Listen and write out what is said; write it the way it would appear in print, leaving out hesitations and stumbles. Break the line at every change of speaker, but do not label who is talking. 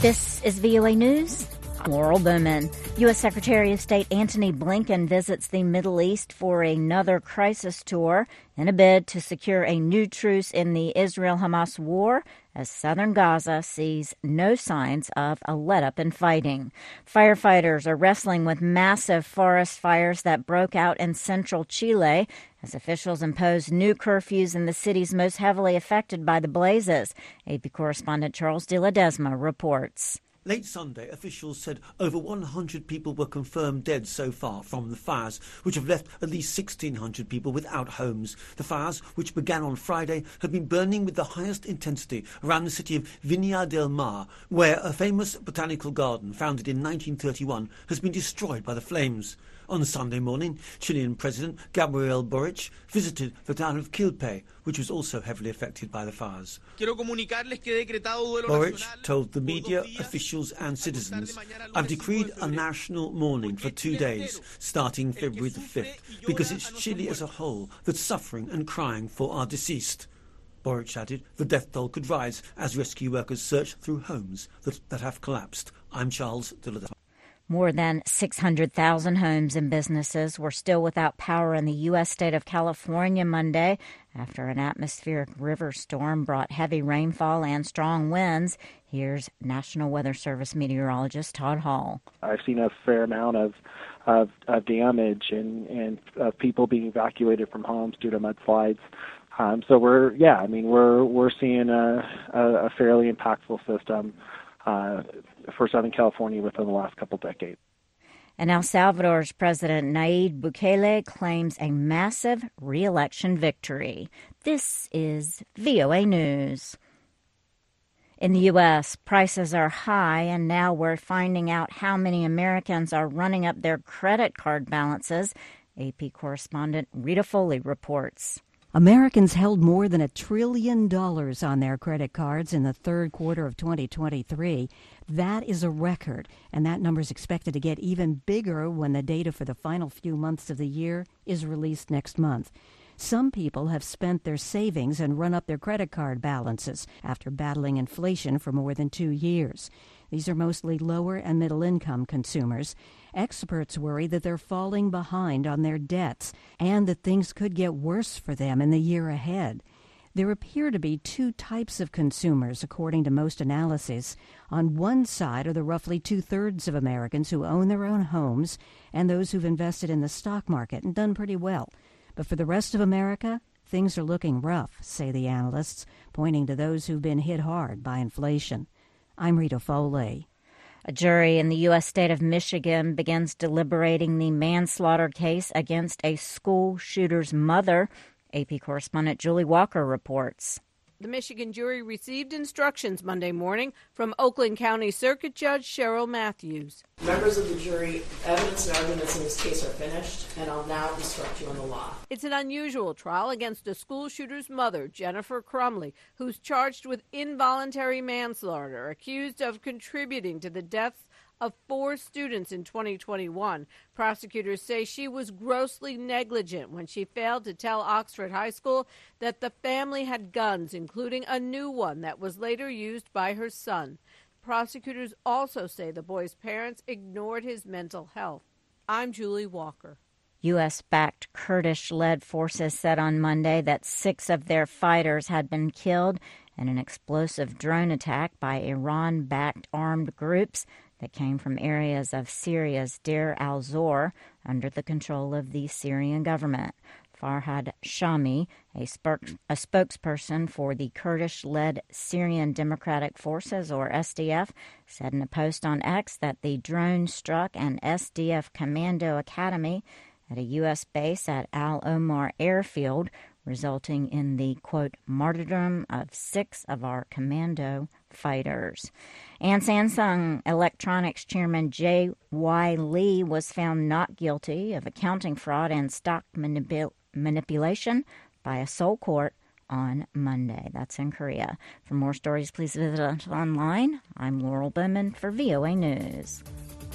This is VOA News. I'm Laurel Bowman. U.S. Secretary of State Antony Blinken visits the Middle East for another crisis tour in a bid to secure a new truce in the Israel-Hamas war as southern Gaza sees no signs of a let-up in fighting. Firefighters are wrestling with massive forest fires that broke out in central Chile as officials impose new curfews in the cities most heavily affected by the blazes. AP correspondent Charles de Ledesma reports.
Late Sunday, officials said over 100 people were confirmed dead so far from the fires, which have left at least 1,600 people without homes. The fires, which began on Friday, have been burning with the highest intensity around the city of Viña del Mar, where a famous botanical garden founded in 1931 has been destroyed by the flames. On Sunday morning, Chilean President Gabriel Boric visited the town of Quilpé, which was also heavily affected by the fires. Boric told the media, officials and citizens, "I've decreed a national mourning for 2 days, starting February the 5th, because it's Chile as a whole that's suffering and crying for our deceased." Boric added the death toll could rise as rescue workers search through homes that have collapsed. I'm Charles de Ledesma.
More than 600,000 homes and businesses were still without power in the U.S. state of California Monday after an atmospheric river storm brought heavy rainfall and strong winds. Here's National Weather Service meteorologist Todd Hall.
I've seen a fair amount of damage and people being evacuated from homes due to mudslides. So we're seeing a fairly impactful system for Southern California within the last couple decades.
And El Salvador's President Nayib Bukele claims a massive re-election victory. This is VOA News. In the U.S., prices are high, and now we're finding out how many Americans are running up their credit card balances. AP correspondent Rita Foley reports.
Americans held more than $1 trillion on their credit cards in the third quarter of 2023. That is a record, and that number is expected to get even bigger when the data for the final few months of the year is released next month. Some people have spent their savings and run up their credit card balances after battling inflation for more than 2 years. These are mostly lower and middle-income consumers. Experts worry that they're falling behind on their debts and that things could get worse for them in the year ahead. There appear to be two types of consumers, according to most analyses. On one side are the roughly two-thirds of Americans who own their own homes and those who've invested in the stock market and done pretty well. But for the rest of America, things are looking rough, say the analysts, pointing to those who've been hit hard by inflation. I'm Rita Foley.
A jury in the U.S. state of Michigan begins deliberating the manslaughter case against a school shooter's mother. AP correspondent Julie Walker reports.
The Michigan jury received instructions Monday morning from Oakland County Circuit Judge Cheryl Matthews.
Members of the jury, evidence and arguments in this case are finished, and I'll now instruct you on the law.
It's an unusual trial against a school shooter's mother, Jennifer Crumley, who's charged with involuntary manslaughter, accused of contributing to the deaths of 4 students in 2021. Prosecutors say she was grossly negligent when she failed to tell Oxford High School that the family had guns, including a new one that was later used by her son. Prosecutors also say the boy's parents ignored his mental health. I'm Julie Walker.
U.S.-backed Kurdish-led forces said on Monday that 6 of their fighters had been killed in an explosive drone attack by Iran-backed armed groups that came from areas of Syria's Deir al-Zor under the control of the Syrian government. Farhad Shami, a spokesperson for the Kurdish-led Syrian Democratic Forces, or SDF, said in a post on X that the drone struck an SDF commando academy at a U.S. base at Al-Omar Airfield, resulting in the, quote, martyrdom of 6 of our commando fighters. And Samsung Electronics Chairman J.Y. Lee was found not guilty of accounting fraud and stock manipulation by a Seoul court on Monday. That's in Korea. For more stories, please visit us online. I'm Laurel Bowman for VOA News.